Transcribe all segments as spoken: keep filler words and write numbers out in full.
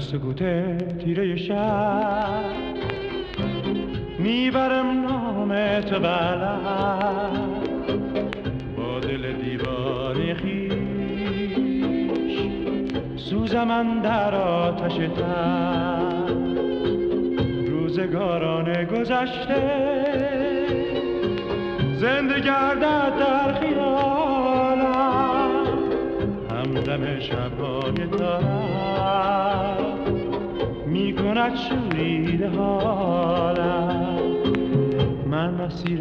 سکوت تیره شب میبرم نام تو بلد با دل دیوانه خیش سوزم اندر آتش تن روزگاران گذشته زنده گردد در خیالم همدم شبهای تارم می کند شوریده حالم من مسیر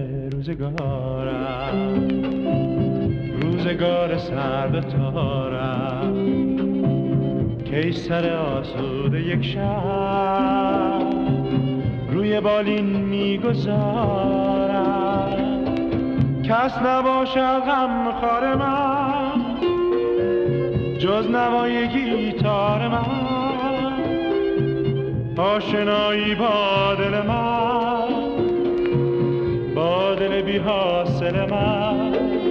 روزگارم روزگار سرد تارم کی سر آسوده یک شب روی بالین میگذارم کس نباشد غم خار من جز نوای گیتار من آشنایی با دل من با دل بی حاصل من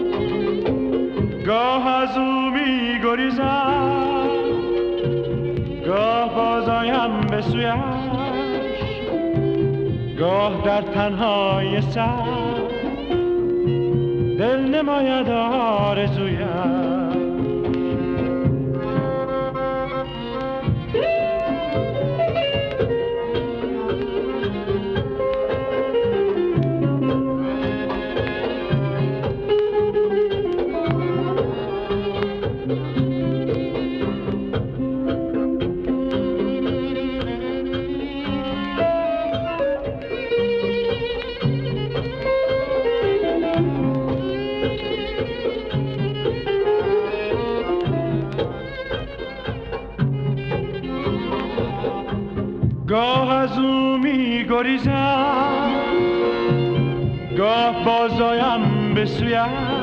گاه از او می گریزم گاه بازایم به سویش گاه در تنهای سر دل نماید آرزویم گاه از او می گریزم گاه بازایم به سویش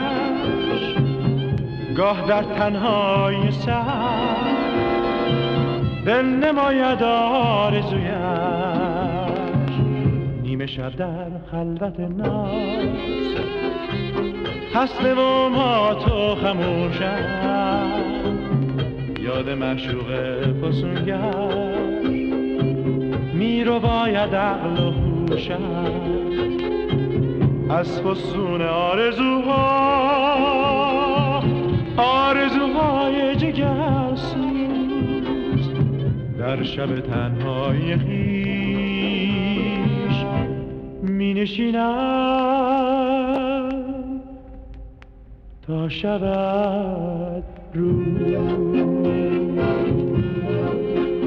گاه در تنهای سر دل نماید آرزویش نیمه شب در خلوت ناز هسته و مات و خموشم یاد معشوق فسونگر می رو باید عقل و هوشم از فسون آرزوها آرزوهای جگرسوز در شب تنهای خویش می نشینم تا شود روز